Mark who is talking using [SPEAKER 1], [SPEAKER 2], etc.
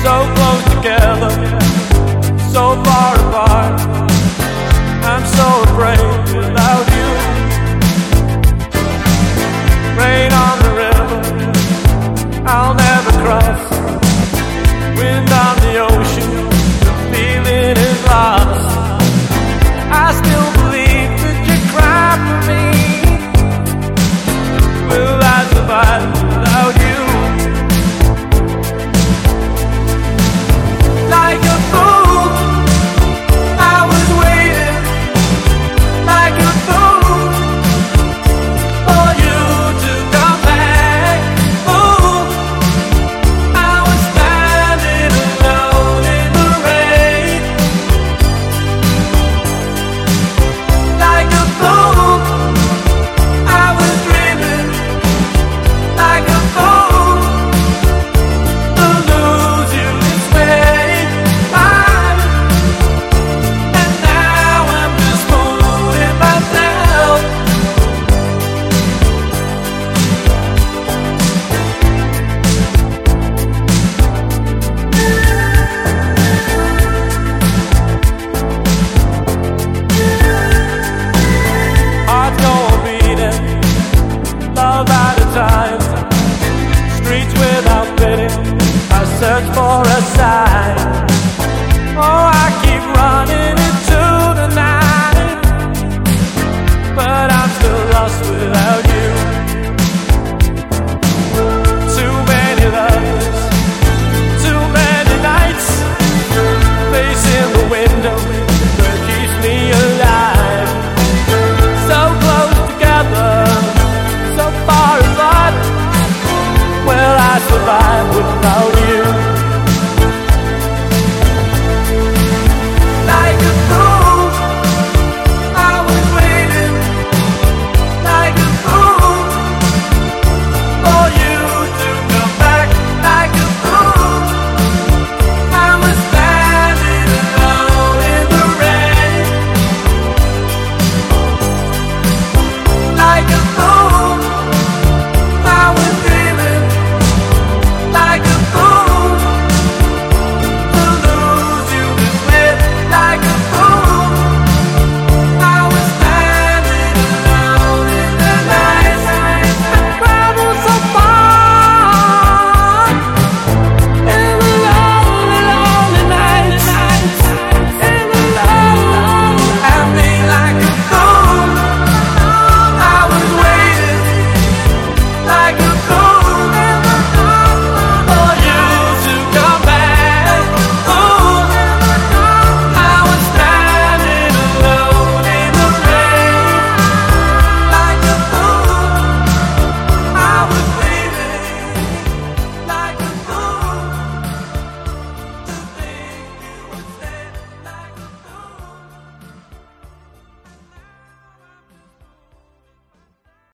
[SPEAKER 1] So close together, so far apart. I'm so afraid without you. Rain on the river, I'll never cross. Wind on the ocean, the feeling is lost. I still believe that you cry for me. Will I survive without you? Like a fool, I was waiting. Like a fool, for you to come back. Fool, I was standing alone in the rain. Like a fool, I was dreaming. Like a fool, to lose you this way. And now I'm just fooling myself. Hearts go on beating, love out of time. Streets without pity, I search for a sign. Oh, I keep running